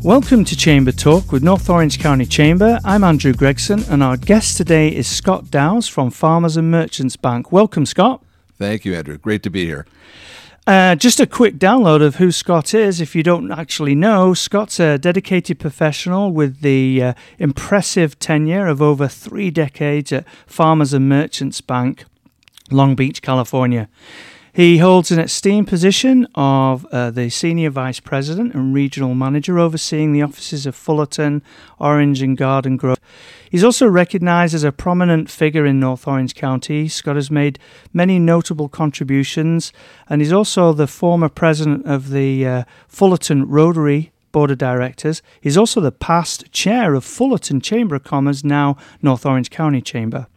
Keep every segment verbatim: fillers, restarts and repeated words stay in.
Welcome to Chamber Talk with North Orange County Chamber. I'm Andrew Gregson, and our guest today is Scott Dowse from Farmers and Merchants Bank. Welcome, Scott. Thank you, Andrew. Great to be here. Uh, just a quick download of who Scott is. If you don't actually know, Scott's a dedicated professional with the uh, impressive tenure of over three decades at Farmers and Merchants Bank, Long Beach, California. He holds an esteemed position of uh, the Senior Vice President and Regional Manager overseeing the offices of Fullerton, Orange and Garden Grove. He's also recognized as a prominent figure in North Orange County. Scott has made many notable contributions, and he's also the former president of the uh, Fullerton Rotary Board of Directors. He's also the past chair of Fullerton Chamber of Commerce, now North Orange County Chamber.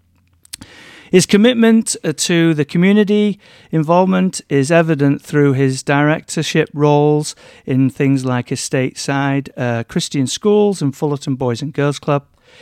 His commitment to the community involvement is evident through his directorship roles in things like Estate Side, uh, Christian Schools and Fullerton Boys and Girls Club.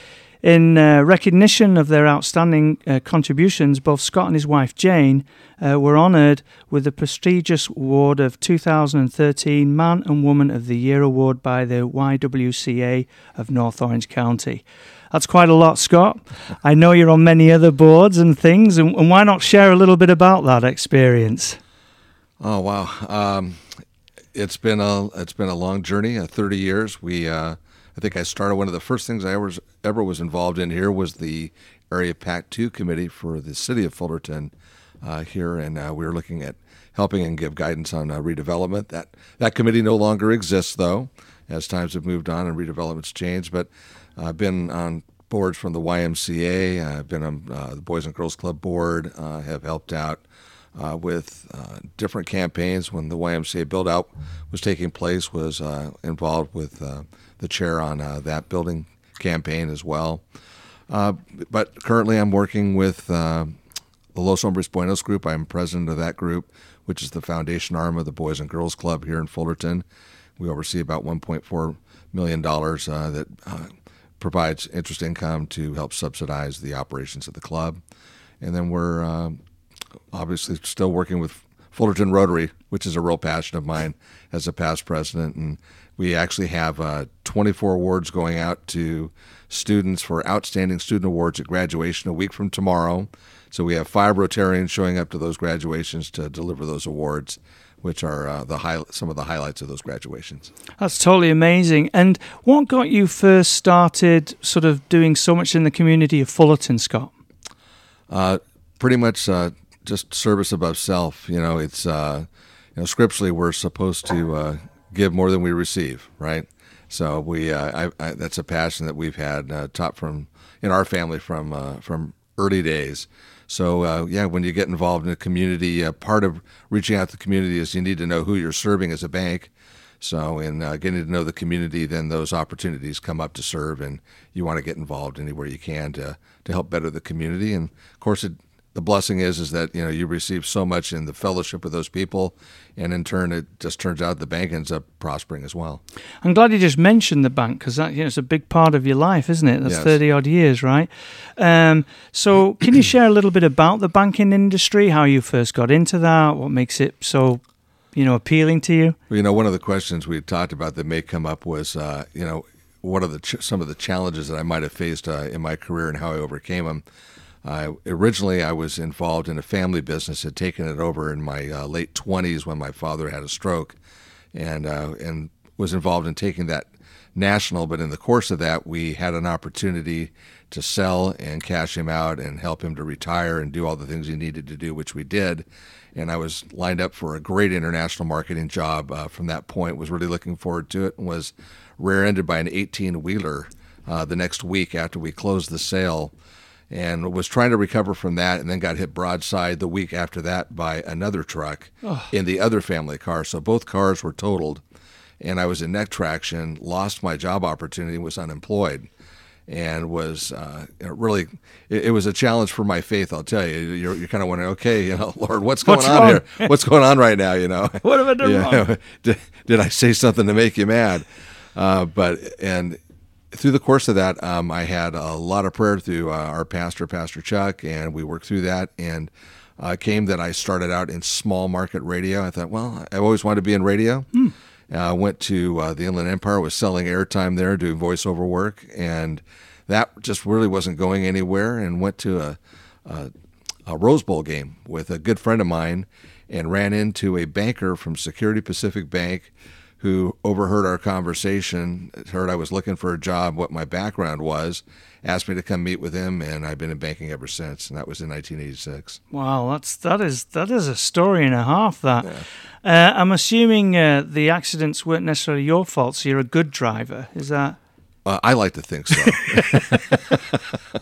In uh, recognition of their outstanding uh, contributions, both Scott and his wife Jane uh, were honoured with the prestigious award of two thousand thirteen Man and Woman of the Year award by the Y W C A of North Orange County. That's quite a lot, Scott. I know you're on many other boards and things, and, and why not share a little bit about that experience? Oh wow, um, it's been a it's been a long journey. Uh, Thirty years. We uh, I think I started one of the first things I ever ever was involved in here was the Area PAC two committee for the city of Fullerton uh, here, and uh, we were looking at helping and give guidance on uh, redevelopment. That that committee no longer exists though, as times have moved on and redevelopment's changed, but. I've been on boards from the Y M C A. I've been on uh, the Boys and Girls Club board. Uh, have helped out uh, with uh, different campaigns when the Y M C A build out was taking place. Was uh, involved with uh, the chair on uh, that building campaign as well. Uh, but currently, I'm working with uh, the Los Hombres Buenos group. I'm president of that group, which is the foundation arm of the Boys and Girls Club here in Fullerton. We oversee about one point four million dollars uh, that. Uh, provides interest income to help subsidize the operations of the club. And then we're uh, obviously still working with Fullerton Rotary, which is a real passion of mine as a past president. And we actually have uh, twenty-four awards going out to students for Outstanding Student Awards at graduation a week from tomorrow. So we have five Rotarians showing up to those graduations to deliver those awards, which are uh, the high, some of the highlights of those graduations. That's totally amazing. And what got you first started sort of doing so much in the community of Fullerton, Scott? Uh, pretty much uh, just service above self. You know, it's uh, you know, scripturally we're supposed to uh, give more than we receive, right? So we uh, I, I, that's a passion that we've had uh, taught from in our family from uh, from early days. So, uh, yeah, when you get involved in a community, uh, part of reaching out to the community is you need to know who you're serving as a bank. So in uh, getting to know the community, then those opportunities come up to serve, and you want to get involved anywhere you can to, to help better the community. And, of course, it, the blessing is is that, you know, you receive so much in the fellowship with those people, and in turn it just turns out the bank ends up prospering as well. I'm glad you just mentioned the bank because that, you know, it's a big part of your life, isn't it? That's yes. thirty-odd years, right? Um, so can you share a little bit about the banking industry, how you first got into that, what makes it so, you know, appealing to you? Well, you know, one of the questions we talked about that may come up was, uh, you know, what are the ch- some of the challenges that I might have faced uh, in my career and how I overcame them. Uh, originally, I was involved in a family business, had taken it over in my uh, late twenties when my father had a stroke, and uh, and was involved in taking that national. But in the course of that, we had an opportunity to sell and cash him out and help him to retire and do all the things he needed to do, which we did. And I was lined up for a great international marketing job uh, from that point, was really looking forward to it, and was rear-ended by an eighteen-wheeler uh, the next week after we closed the sale. And was trying to recover from that, and then got hit broadside the week after that by another truck oh. in the other family car. So both cars were totaled, and I was in neck traction, lost my job opportunity, was unemployed, and was uh, really, it, it was a challenge for my faith, I'll tell you. You're, you're kind of wondering, okay, you know, Lord, what's going what's on wrong? here? What's going on right now, you know? What have I done yeah. wrong? did, did I say something to make you mad? Uh, but, and... Through the course of that, um, I had a lot of prayer through uh, our pastor, Pastor Chuck, and we worked through that. And uh, came that I started out in small market radio. I thought, well, I've always wanted to be in radio. Hmm. I uh, went to uh, the Inland Empire, was selling airtime there, doing voiceover work, and that just really wasn't going anywhere, and went to a, a, a Rose Bowl game with a good friend of mine and ran into a banker from Security Pacific Bank who overheard our conversation, heard I was looking for a job, what my background was, asked me to come meet with him, and I've been in banking ever since, and that was in nineteen eighty-six. Wow, that's that is that is a story and a half. That Yeah. uh, I'm assuming uh, the accidents weren't necessarily your fault, so you're a good driver. Is that? Uh, I like to think so.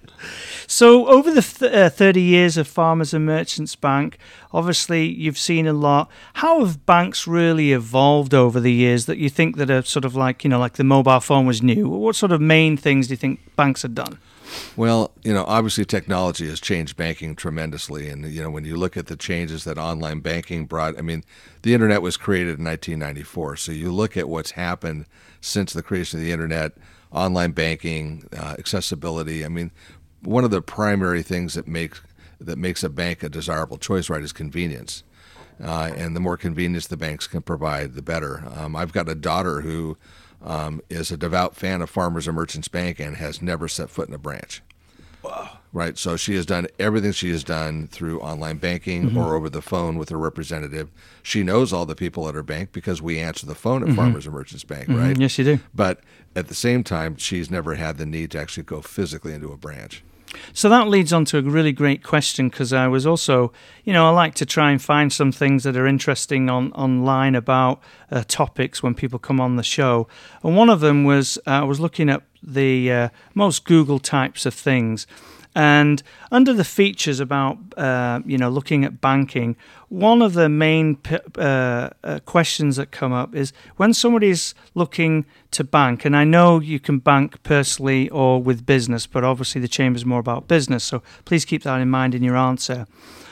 So over the th- uh, thirty years of Farmers and Merchants Bank, obviously you've seen a lot. How have banks really evolved over the years that you think that are sort of like, you know, like the mobile phone was new? What sort of main things do you think banks have done? Well, you know, obviously technology has changed banking tremendously. And, you know, when you look at the changes that online banking brought, I mean, the internet was created in nineteen ninety-four. So you look at what's happened since the creation of the internet, online banking, uh, accessibility. I mean, one of the primary things that makes that makes a bank a desirable choice, right, is convenience. Uh, and the more convenience the banks can provide, the better. Um, I've got a daughter who um, is a devout fan of Farmers and Merchants Bank and has never set foot in a branch. Wow. Right, so she has done everything she has done through online banking mm-hmm. or over the phone with her representative. She knows all the people at her bank because we answer the phone at mm-hmm. Farmers and Merchants Bank, mm-hmm. right? Yes, you do. But at the same time, she's never had the need to actually go physically into a branch. So that leads on to a really great question, because I was also, you know, I like to try and find some things that are interesting on online about uh, topics when people come on the show. And one of them was uh, I was looking at the uh, most Google types of things. And under the features about, uh, you know, looking at banking, one of the main p- uh, uh, questions that come up is when somebody's looking to bank, and I know you can bank personally or with business, but obviously the Chamber's more about business, so please keep that in mind in your answer.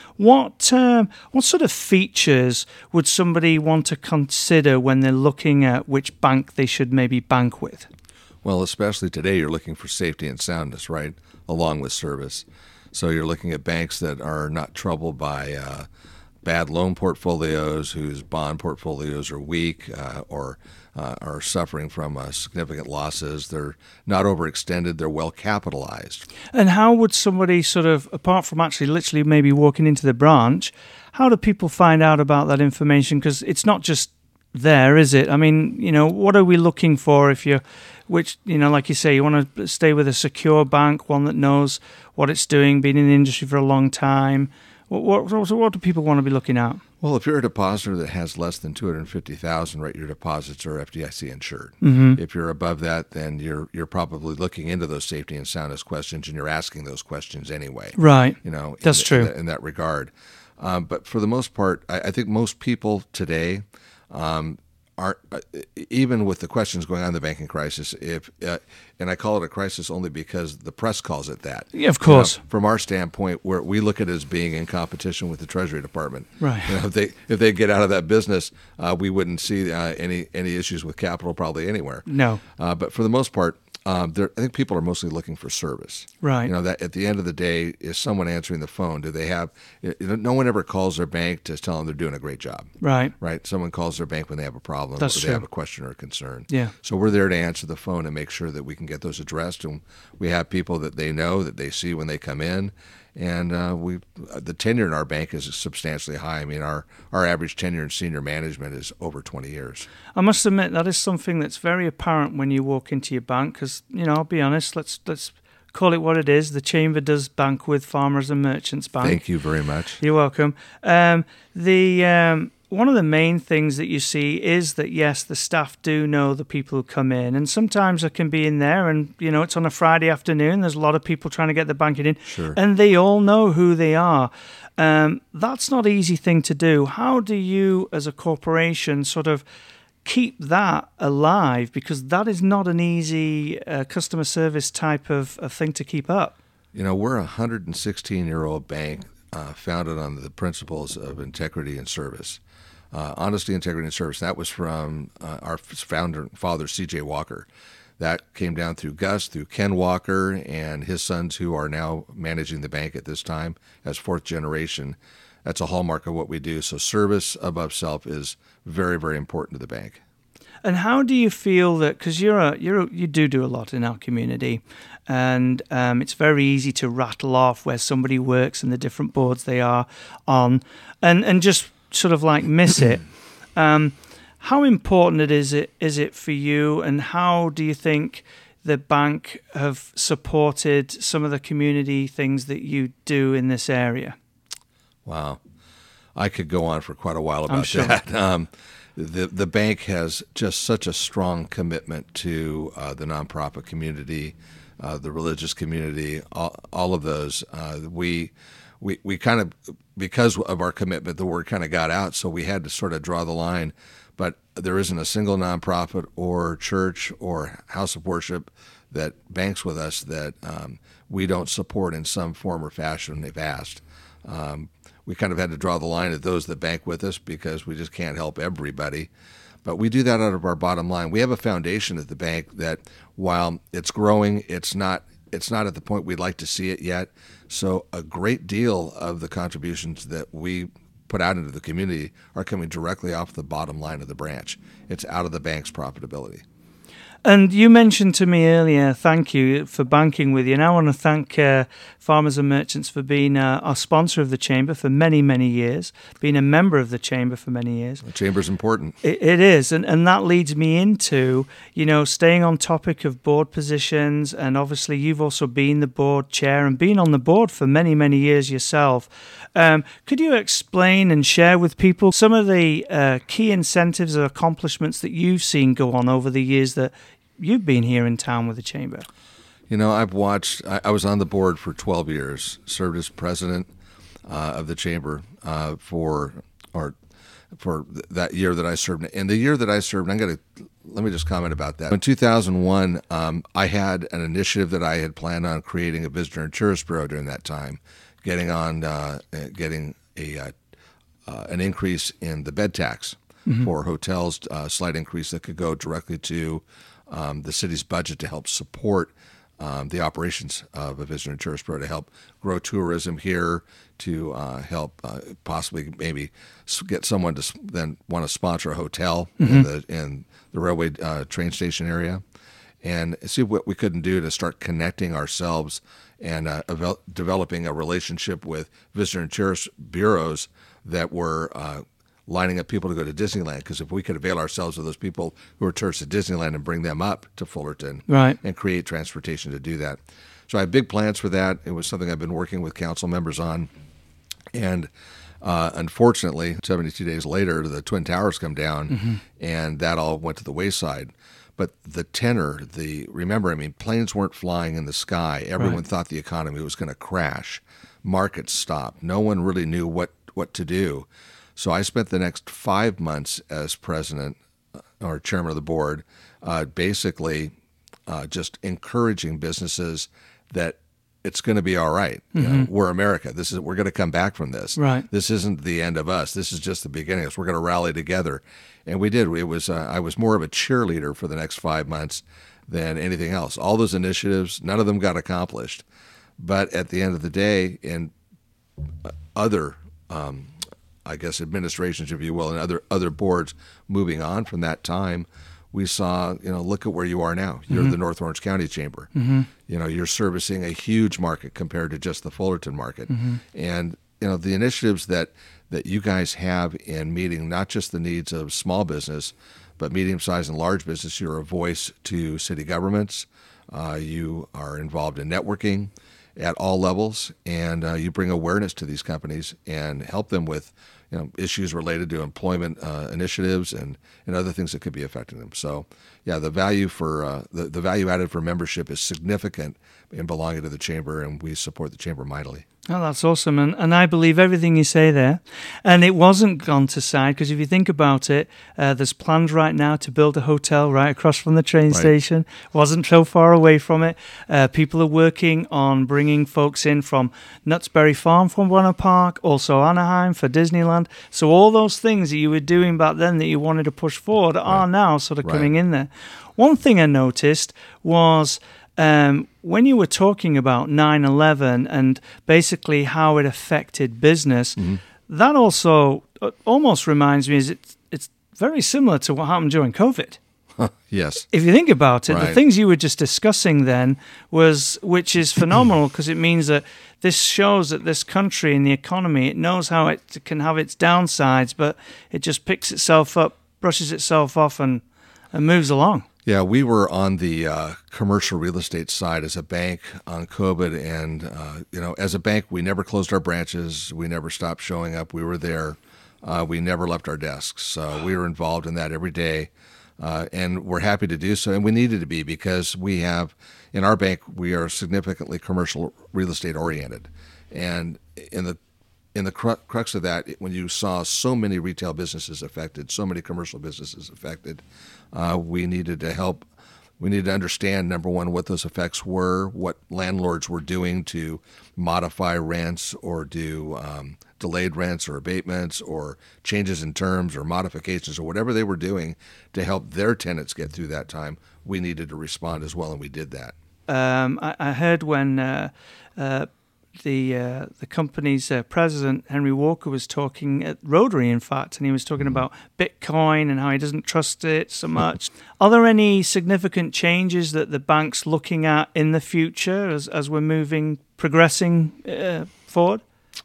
What um, what sort of features would somebody want to consider when they're looking at which bank they should maybe bank with? Well, especially today, you're looking for safety and soundness, right, along with service. So you're looking at banks that are not troubled by uh, bad loan portfolios, whose bond portfolios are weak uh, or uh, are suffering from uh, significant losses. They're not overextended. They're well capitalized. And how would somebody sort of, apart from actually literally maybe walking into the branch, how do people find out about that information? Because it's not just there, is it? I mean, you know, what are we looking for if you're, which, you know, like you say, you want to stay with a secure bank, one that knows what it's doing, been in the industry for a long time. What, what, what do people want to be looking at? Well, if you're a depositor that has less than two hundred fifty thousand dollars, right, your deposits are F D I C insured. Mm-hmm. If you're above that, then you're you're probably looking into those safety and soundness questions, and you're asking those questions anyway. Right. You know, that's in, true in, that, in that regard. Um, but for the most part, I, I think most people today um, aren't, uh, even with the questions going on in the banking crisis, if uh, and I call it a crisis only because the press calls it that. Yeah, of course. You know, from our standpoint, where we look at it as being in competition with the Treasury Department. Right. You know, if they if they get out of that business, uh, we wouldn't see uh, any any issues with capital probably anywhere. No. Uh, but for the most part, um, I think people are mostly looking for service. Right. You know, that at the end of the day, is someone answering the phone? Do they have? You know, no one ever calls their bank to tell them they're doing a great job. Right. Right. Someone calls their bank when they have a problem That's or true. they have a question or a concern. Yeah. So we're there to answer the phone and make sure that we can get those addressed. And we have people that they know, that they see when they come in. And uh, we, the tenure in our bank is substantially high. I mean, our, our average tenure in senior management is over twenty years. I must admit that is something that's very apparent when you walk into your bank. Because, you know, I'll be honest, let's let's call it what it is. The Chamber does bank with Farmers and Merchants Bank. Thank you very much. You're welcome. Um, the um, one of the main things that you see is that, yes, the staff do know the people who come in. And sometimes I can be in there and, you know, it's on a Friday afternoon. There's a lot of people trying to get the banking in. Sure. And they all know who they are. Um, that's not an easy thing to do. How do you, as a corporation, sort of keep that alive? Because that is not an easy uh, customer service type of, of thing to keep up. You know, we're a one hundred sixteen-year-old bank uh, founded on the principles of integrity and service. Uh, honesty, integrity, and service. That was from uh, our founder, father, C J Walker. That came down through Gus, through Ken Walker, and his sons, who are now managing the bank at this time as fourth generation. that's a hallmark of what we do. So service above self is very, very important to the bank. And how do you feel that, because you're a, you're a, you do do a lot in our community, and um, it's very easy to rattle off where somebody works and the different boards they are on, and, and just sort of like miss it. Um, how important it is it is it for you, and how do you think the bank have supported some of the community things that you do in this area? Wow. I could go on for quite a while about I'm sure. that. Um, the the bank has just such a strong commitment to uh, the nonprofit community, uh, the religious community, all, all of those. Uh, we we we kind of, because of our commitment, the word kind of got out, so we had to sort of draw the line. But there isn't a single nonprofit or church or house of worship that banks with us that um, we don't support in some form or fashion. They've asked. Um, we kind of had to draw the line at those that bank with us because we just can't help everybody. But we do that out of our bottom line. We have a foundation at the bank that, while it's growing, it's not it's not at the point we'd like to see it yet. So a great deal of the contributions that we put out into the community are coming directly off the bottom line of the branch. It's out of the bank's profitability. And you mentioned to me earlier, thank you for banking with you. And I want to thank uh, Farmers and Merchants for being uh, our sponsor of the Chamber for many, many years, being a member of the Chamber for many years. The Chamber's important. It, it is. And, and that leads me into, you know, staying on topic of board positions. And obviously you've also been the board chair and been on the board for many, many years yourself. Um, could you explain and share with people some of the uh, key incentives or accomplishments that you've seen go on over the years that you've been here in town with the Chamber? You know, I've watched, I, I was on the board for twelve years, served as president uh, of the Chamber uh, for, or for th- that year that I served. And the year that I served, I'm going to, let me just comment about that. In two thousand one, um, I had an initiative that I had planned on creating a visitor and tourist bureau during that time, getting on, uh, getting a uh, uh, an increase in the bed tax mm-hmm. for hotels, uh, slight increase that could go directly to Um, the city's budget to help support um, the operations of a visitor and tourist bureau, to help grow tourism here, to uh, help uh, possibly maybe get someone to then want to sponsor a hotel mm-hmm. in the in the railway uh, train station area, and see what we couldn't do to start connecting ourselves and uh, evel- developing a relationship with visitor and tourist bureaus that were uh, lining up people to go to Disneyland, because if we could avail ourselves of those people who are tourists at Disneyland and bring them up to Fullerton right. and create transportation to do that. So I have big plans for that. It was something I've been working with council members on. And uh, unfortunately, seventy-two days later, the Twin Towers come down, mm-hmm. and that all went to the wayside. But the tenor, the remember, I mean, planes weren't flying in the sky. Everyone right. thought the economy was going to crash. Markets stopped. No one really knew what, what to do. So I spent the next five months as president or chairman of the board, uh, basically uh, just encouraging businesses that it's going to be all right. Mm-hmm. You know, we're America. This is we're going to come back from this. Right. This isn't the end of us. This is just the beginning. We're going to rally together, and we did. It was uh, I was more of a cheerleader for the next five months than anything else. All those initiatives, none of them got accomplished, but at the end of the day, in other um, I guess administrations, if you will, and other other boards moving on from that time, we saw, you know, look at where you are now. You're mm-hmm. the North Orange County Chamber. Mm-hmm. You know, you're servicing a huge market compared to just the Fullerton market. Mm-hmm. And, you know, the initiatives that, that you guys have in meeting not just the needs of small business, but medium-sized and large business. You're a voice to city governments. Uh, you are involved in networking at all levels, and uh, you bring awareness to these companies and help them with, you know, issues related to employment uh, initiatives and, and other things that could be affecting them. So, yeah, the value for uh, the, the value added for membership is significant in belonging to the Chamber, and we support the Chamber mightily. Oh, that's awesome. And, and I believe everything you say there. And it wasn't gone to side, because if you think about it, uh, there's plans right now to build a hotel right across from the train right. station. Wasn't so far away from it. Uh, people are working on bringing folks in from Knutsberry Farm from Warner Park, also Anaheim for Disneyland. So all those things that you were doing back then that you wanted to push forward right. are now sort of right. coming in there. One thing I noticed was Um, when you were talking about nine eleven and basically how it affected business, mm-hmm. that also uh, almost reminds me, is it's it's very similar to what happened during COVID. Yes. If you think about it, Right. the things you were just discussing then was, which is phenomenal because it means that this shows that this country and the economy, it knows how it can have its downsides, but it just picks itself up, brushes itself off, and, and moves along. Yeah, we were on the uh, commercial real estate side as a bank on COVID, and uh, you know, as a bank, we never closed our branches. We never stopped showing up. We were there. Uh, we never left our desks. So we were involved in that every day, uh, and we're happy to do so. And we needed to be because we have, in our bank, we are significantly commercial real estate oriented, and in the in the cru- crux of that, when you saw so many retail businesses affected, so many commercial businesses affected, uh, we needed to help. We needed to understand, number one, what those effects were, what landlords were doing to modify rents or do um, delayed rents or abatements or changes in terms or modifications or whatever they were doing to help their tenants get through that time. We needed to respond as well, and we did that. Um, I, I heard when uh, uh, the uh, the company's uh, president, Henry Walker, was talking at Rotary, in fact, and he was talking about Bitcoin and how he doesn't trust it so much. Are there any significant changes that the bank's looking at in the future as, as we're moving, progressing uh, forward?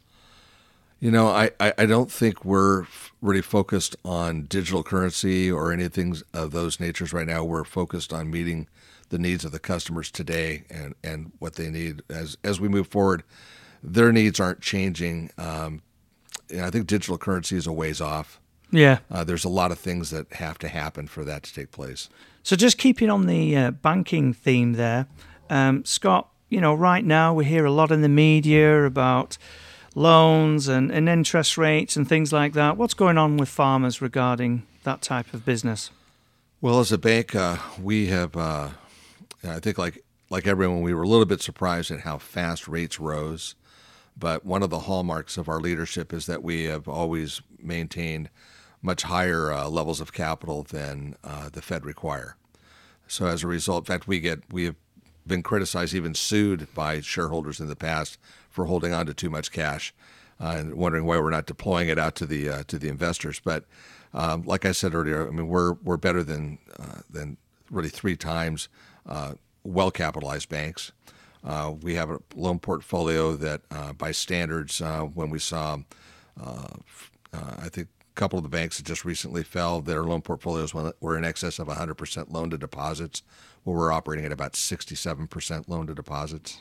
You know, I, I, I don't think we're really focused on digital currency or anything of those natures right now. We're focused on meeting the needs of the customers today and, and what they need. As as we move forward, their needs aren't changing. Um, and I think digital currency is a ways off. Yeah. Uh, there's a lot of things that have to happen for that to take place. So just keeping on the uh, banking theme there, um, Scott, you know, right now we hear a lot in the media about loans and, and interest rates and things like that. What's going on with farmers regarding that type of business? Well, as a bank, uh, we have, uh, I think like like everyone, we were a little bit surprised at how fast rates rose. But one of the hallmarks of our leadership is that we have always maintained much higher uh, levels of capital than uh, the Fed require. So as a result, in fact, we get we have been criticized, even sued by shareholders in the past for holding on to too much cash uh, and wondering why we're not deploying it out to the uh, to the investors. But um, like I said earlier, I mean we're we're better than uh, than really three times uh, well-capitalized banks. Uh, we have a loan portfolio that, uh, by standards, uh, when we saw, uh, uh, I think a couple of the banks that just recently fell, their loan portfolios were in excess of one hundred percent loan to deposits, where we're operating at about sixty-seven percent loan to deposits.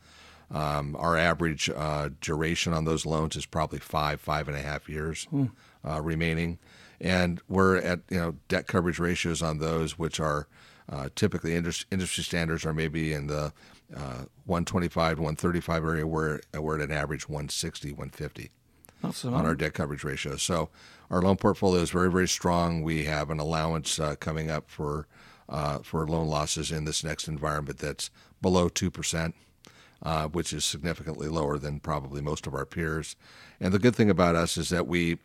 Um, our average uh, duration on those loans is probably five, five and a half years mm. uh, remaining. And we're at, you know, debt coverage ratios on those, which are uh, typically industry, industry standards are maybe in the uh, one twenty-five, one thirty-five area. We're, we're at an average one sixty, one fifty That's on our debt coverage ratio. So our loan portfolio is very, very strong. We have an allowance uh, coming up for uh, for loan losses in this next environment that's below two percent. Uh, which is significantly lower than probably most of our peers. And the good thing about us is that we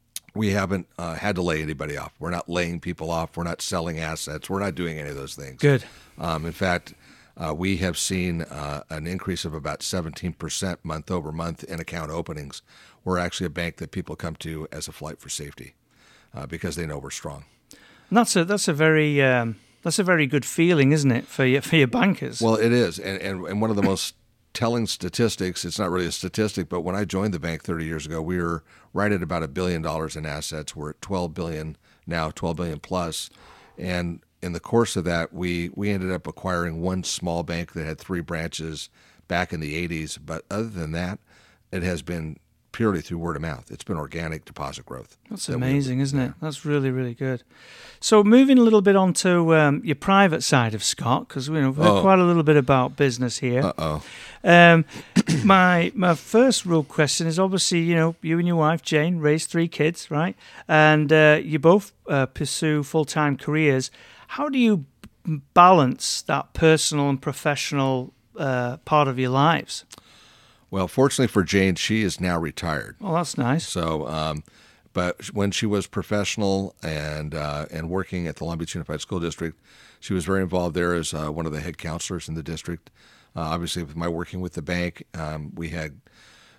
we haven't uh, had to lay anybody off. We're not laying people off. We're not selling assets. We're not doing any of those things. Good. Um, in fact, uh, we have seen uh, an increase of about seventeen percent month over month in account openings. We're actually a bank that people come to as a flight for safety uh, because they know we're strong. And that's a that's a very um, that's a very good feeling, isn't it, for your for your bankers? Well, it is, and and, and one of the most telling statistics, it's not really a statistic, but when I joined the bank thirty years ago, we were right at about a billion dollars in assets. We're at twelve billion now, twelve billion plus. And in the course of that, we, we ended up acquiring one small bank that had three branches back in the eighties. But other than that, it has been purely through word of mouth. It's been organic deposit growth. That's that amazing, we, isn't yeah. it? That's really, really good. So moving a little bit on to um, your private side of Scott, because you know, we've heard oh. quite a little bit about business here. Uh-oh. Um, my my first real question is obviously, you know, you and your wife, Jane, raised three kids, right? And uh, you both uh, pursue full-time careers. How do you balance that personal and professional uh, part of your lives? Well, fortunately for Jane, she is now retired. Oh, that's nice. So, um, but when she was professional and uh, and working at the Long Beach Unified School District, she was very involved there as uh, one of the head counselors in the district. Uh, obviously, with my working with the bank, um, we had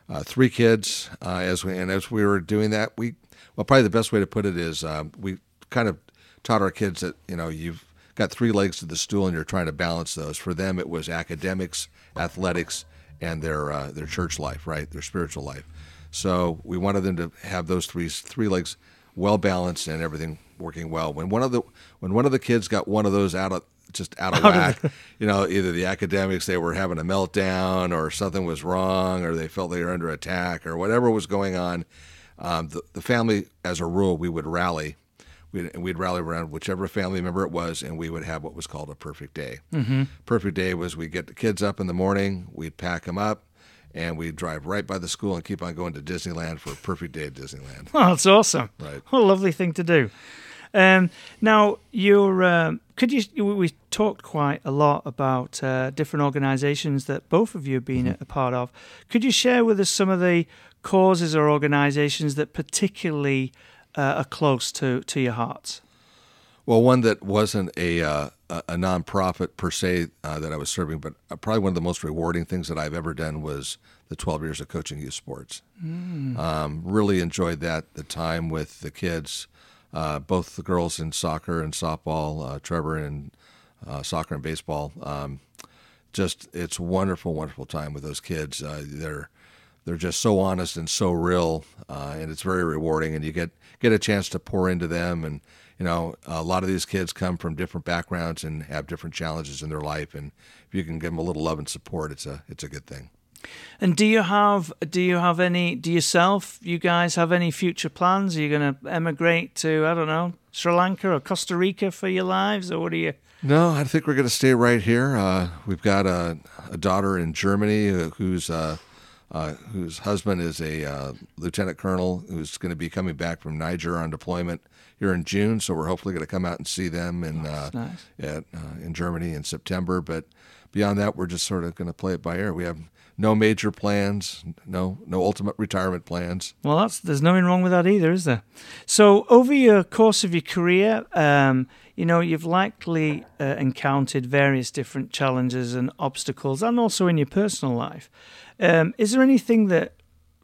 uh, three kids. Uh, as we and as we were doing that, we well, probably the best way to put it is um, we kind of taught our kids that you know you've got three legs to the stool and you're trying to balance those. For them, it was academics, athletics, and their uh, their church life, right? Their spiritual life. So we wanted them to have those three three legs well balanced and everything working well. When one of the when one of the kids got one of those out of just out of whack, you know, either the academics, they were having a meltdown, or something was wrong, or they felt they were under attack, or whatever was going on, um, the, the family, as a rule, we would rally. We'd, we'd rally around whichever family member it was, and we would have what was called a perfect day. Mm-hmm. Perfect day was we'd get the kids up in the morning, we'd pack them up, and we'd drive right by the school and keep on going to Disneyland for a perfect day at Disneyland. Oh, that's awesome. Right. What a lovely thing to do. Um, now, you're, um, could you? We talked quite a lot about uh, different organisations that both of you have been mm-hmm. a part of. Could you share with us some of the causes or organisations that particularly uh, are close to, to your hearts? Well, one that wasn't a uh, a nonprofit per se uh, that I was serving, but probably one of the most rewarding things that I've ever done was the twelve years of coaching youth sports. Mm. Um, really enjoyed that, the time with the kids. Uh, both the girls in soccer and softball, uh, Trevor in uh, soccer and baseball. Um, just it's wonderful, wonderful time with those kids. Uh, they're they're just so honest and so real, uh, and it's very rewarding. And you get get a chance to pour into them. And you know, a lot of these kids come from different backgrounds and have different challenges in their life. And if you can give them a little love and support, it's a it's a good thing. And do you have do you have any do yourself you guys have any future plans? Are you going to emigrate to, I don't know, Sri Lanka or Costa Rica for your lives, or what are you? No, I think we're going to stay right here. Uh, we've got a, a daughter in Germany who's uh, uh, whose husband is a uh, lieutenant colonel who's going to be coming back from Niger on deployment here in June. So we're hopefully going to come out and see them in uh, nice. at uh, in Germany in September. But beyond that, we're just sort of going to play it by ear. We have no major plans, no no ultimate retirement plans. Well, that's there's nothing wrong with that either, is there? So over your course of your career, um, you know, you've likely uh, encountered various different challenges and obstacles, and also in your personal life. Um, is there anything that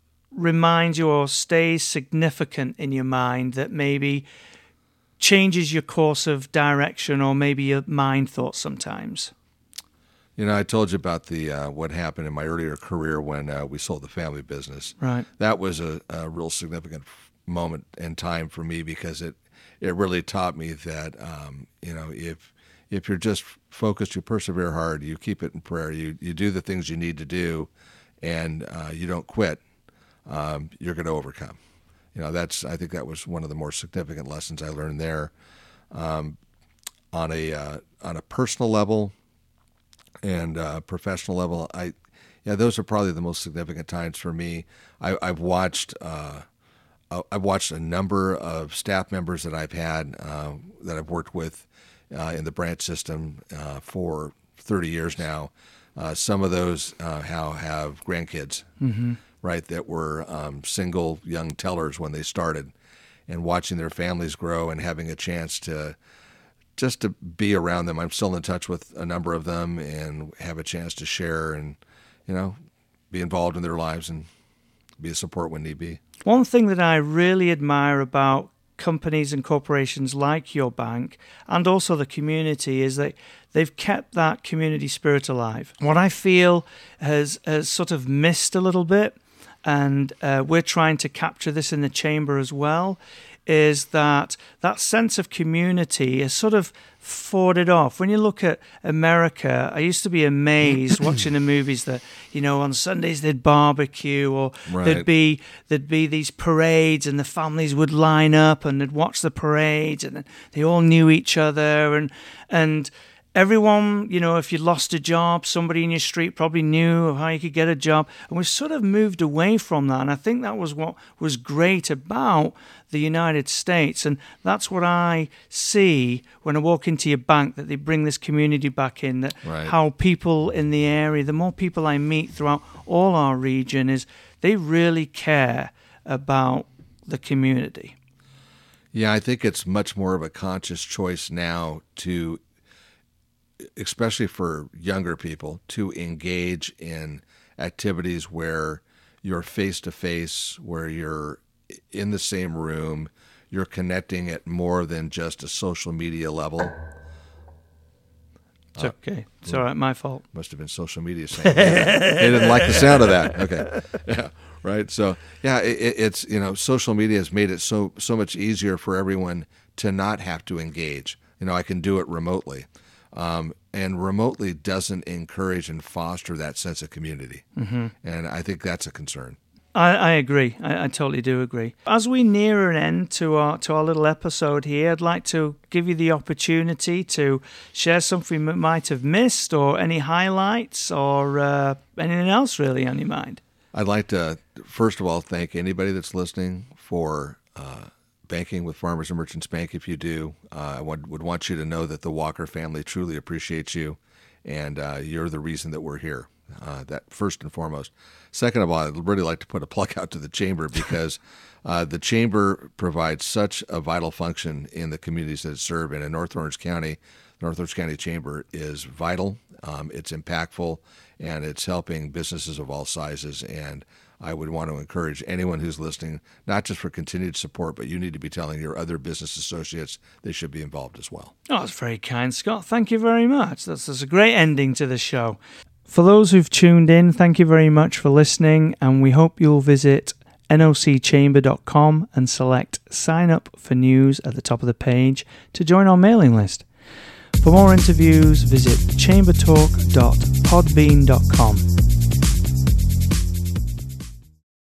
reminds you or stays significant in your mind that maybe changes your course of direction, or maybe your mind thoughts sometimes? You know, I told you about the uh, what happened in my earlier career when uh, we sold the family business. Right. That was a, a real significant moment in time for me, because it, it really taught me that um, you know, if if you're just focused, you persevere hard, you keep it in prayer, you you do the things you need to do, and uh, you don't quit, um, you're going to overcome. You know, that's I think that was one of the more significant lessons I learned there. Um, on a uh, on a personal level and uh, professional level, I, yeah, those are probably the most significant times for me. I, I've watched, uh, I've watched a number of staff members that I've had uh, that I've worked with uh, in the branch system uh, for thirty years now. Uh, some of those uh, how have grandkids, mm-hmm. right, that were um, single young tellers when they started, and watching their families grow and having a chance to. Just to be around them. I'm still in touch with a number of them and have a chance to share and, you know, be involved in their lives and be a support when need be. One thing that I really admire about companies and corporations like your bank and also the community is that they've kept that community spirit alive. What I feel has, has sort of missed a little bit, and uh, we're trying to capture this in the chamber as well, is that that sense of community is sort of faded off. When you look at America, I used to be amazed watching the movies that, you know, on Sundays they'd barbecue, or right. there'd be there'd be these parades, and the families would line up and they'd watch the parades, and they all knew each other, and and everyone, you know, if you lost a job, somebody in your street probably knew how you could get a job. And we've sort of moved away from that. And I think that was what was great about the United States. And that's what I see when I walk into your bank, that they bring this community back in, that right. how people in the area, the more people I meet throughout all our region, is they really care about the community. Yeah, I think it's much more of a conscious choice now to, especially for younger people, to engage in activities where you're face-to-face, where you're in the same room, you're connecting at more than just a social media level. It's okay. It's all right. My fault. Must have been social media saying that. They didn't like the sound of that. Okay. Yeah. Right. So, yeah, it, it's, you know, social media has made it so, so much easier for everyone to not have to engage. You know, I can do it remotely. Um, and remotely doesn't encourage and foster that sense of community. Mm-hmm. And I think that's a concern. I, I agree. I, I totally do agree. As we near an end to our to our little episode here, I'd like to give you the opportunity to share something you might have missed, or any highlights, or uh, anything else really on your mind. I'd like to, first of all, thank anybody that's listening for uh, banking with Farmers and Merchants Bank. If you do, uh, I would, would want you to know that the Walker family truly appreciates you, and uh, you're the reason that we're here. Uh, that first and foremost. Second of all, I'd really like to put a plug out to the Chamber, because uh, the Chamber provides such a vital function in the communities that it serves. And in North Orange County, the North Orange County Chamber is vital. Um, it's impactful, and it's helping businesses of all sizes. And I would want to encourage anyone who's listening, not just for continued support, but you need to be telling your other business associates they should be involved as well. Oh, that's very kind, Scott. Thank you very much. That's, that's a great ending to the show. For those who've tuned in, thank you very much for listening, and we hope you'll visit N O C chamber dot com and select Sign Up for News at the top of the page to join our mailing list. For more interviews, visit chamber talk dot podbean dot com.